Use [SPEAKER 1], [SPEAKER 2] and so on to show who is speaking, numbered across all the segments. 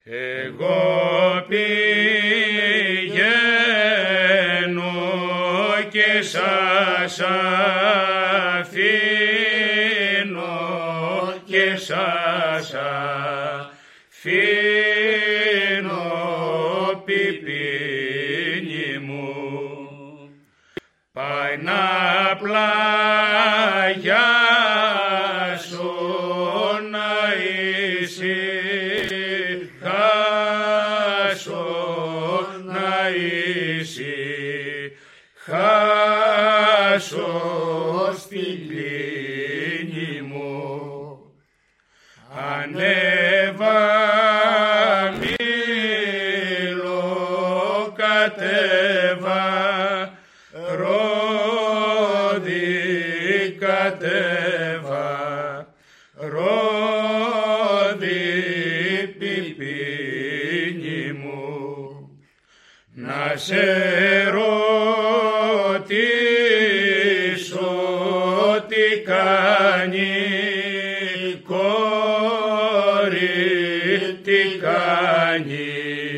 [SPEAKER 1] Εγώ πηγαίνω και σας αφήνω και σας αφήνω πιπίνι μου. Πάει να πλαγιάσω να ησυχάσω να ησυχάσω στην κλίνη μου. Ανέβα μήλο κατέβα ρόδι κατέβα ρόδι πιπίνι μου. Να σε ρωτήσω τι κάνει κόρη, τι κάνει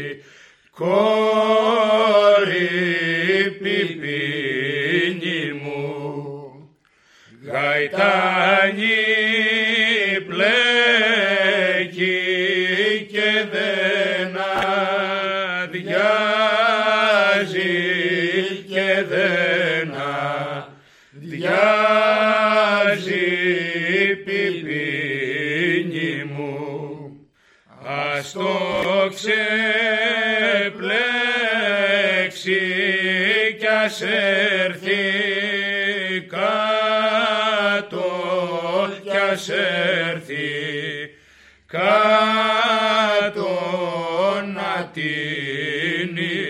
[SPEAKER 1] κόρη πιπίνι μου. Γαϊτάνι πλέκει και δεν αδειάζει και δεν αδειάζει πιπίνι μου. Ας το ξεπλέξει κι ας έρθει κάτω κι ας έρθει κάτω να τίνει